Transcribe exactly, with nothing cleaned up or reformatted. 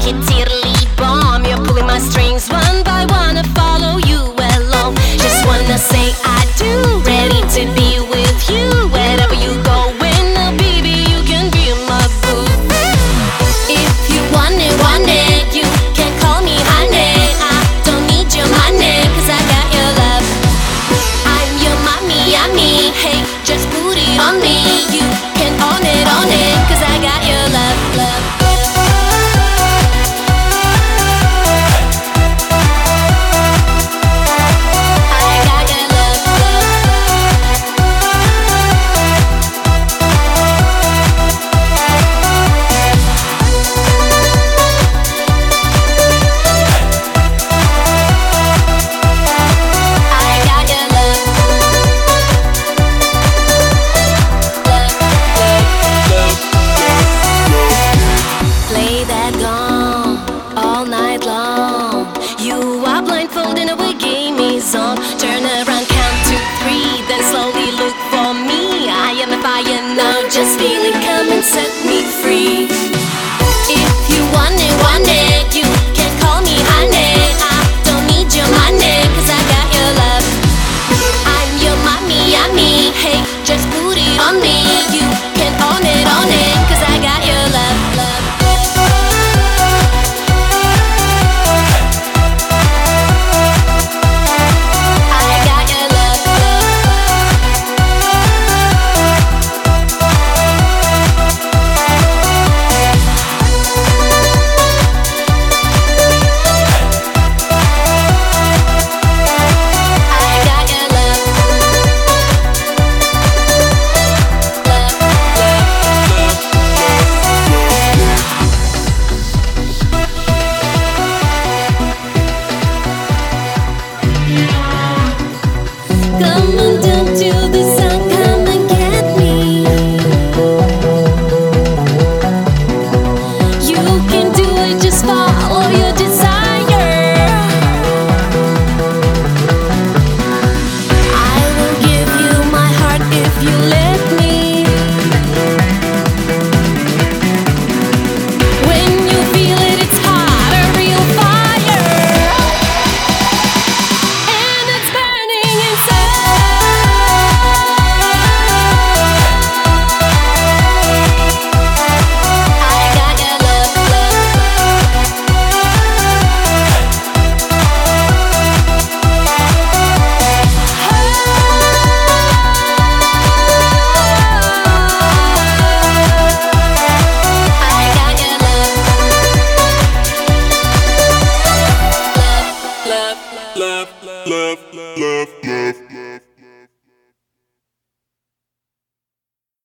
a diddly bomb. You're pulling my strings one by one. I follow you along. Just wanna say I do. Ready to be with you wherever you go. When uh, baby, you can be my boo. If you want it, want it, you can call me honey. I don't need your money, cause I got your love. I'm your mommy, yummy. Hey, just put it on me. You can own it, own it, cause I got your love, love. Song. Turn around, count to three, then slowly look for me. I am a fire now, just feel it come and set me free. If you want it, want it, you can call me honey. I don't need your money, cause I got your love. I'm your mommy, yummy. Hey, just put it on me. You can own it, own it, cause I got your love, love. Come on down to the sun, come and get me. You can do it, just follow your desire. I will give you my heart if you let me. When you feel it, it's hot, a real fire. And it's burning inside. Love, love, love, love, love.